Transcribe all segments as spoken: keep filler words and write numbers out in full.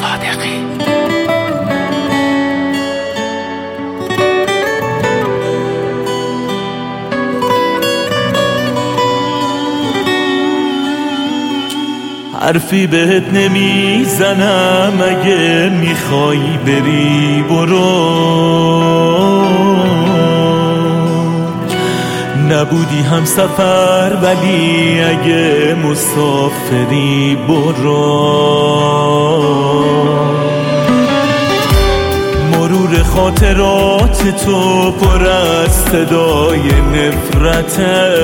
صادقی. حرفی بهت نمیزنم، اگه میخوای بری برو. نبودی هم سفر ولی اگه مسافری برو. مرور خاطرات تو پر از صدای نفرته،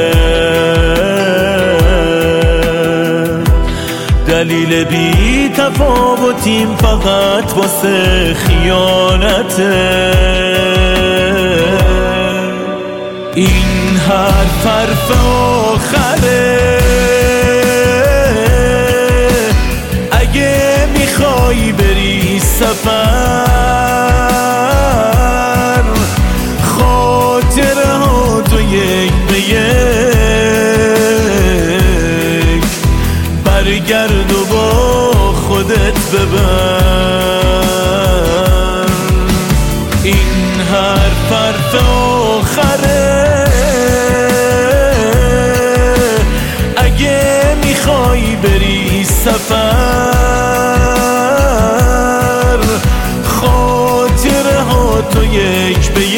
دلیل بی تفاوتیم فقط واسه خیانته. این حرف حرف آخره، اگه میخوای بری سفر، خاطره ها تو یک به یک برگرد و با خودت ببر. این حرف حرف آخره، اگه میخوای بری سفر، خاطره ها تو یک به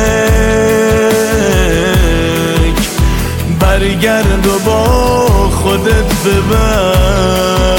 یک برگرد و با خودت ببر.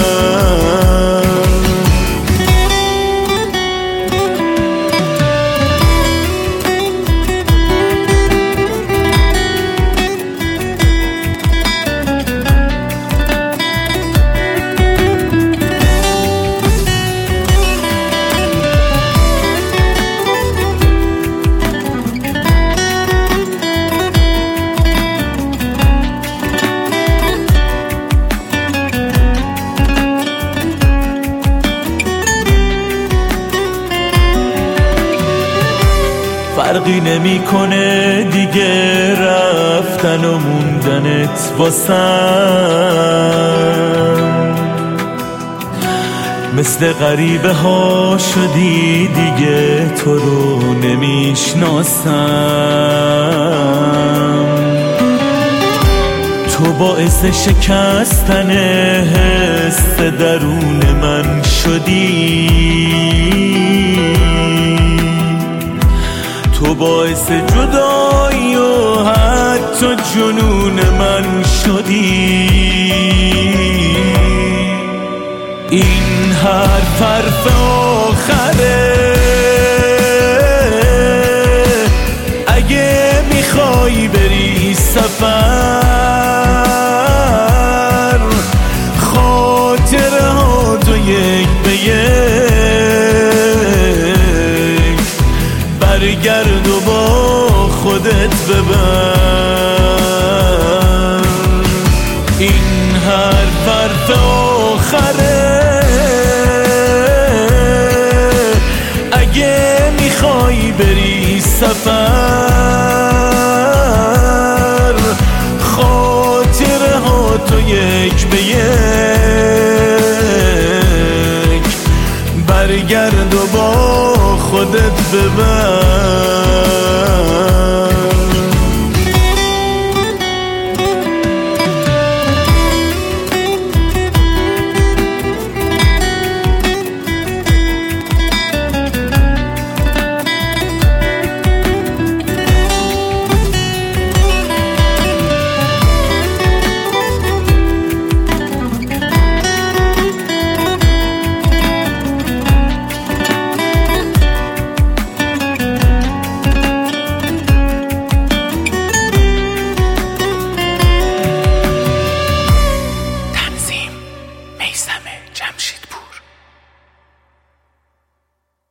فرقی نمیکنه دیگه رفتن و موندنت واسم، مثل غریبه ها شدی دیگه تو رو نمیشناسم. تو باعث شکستن حس درون من شدی، تو باعث جدایی و حتی جنون من شدی. این حرف حرف آخره، اگه میخوای بری سفر، خاطره ها تو یک به یک برگرد و با خودت ببر. این حرف حرف آخره، اگه میخوای بری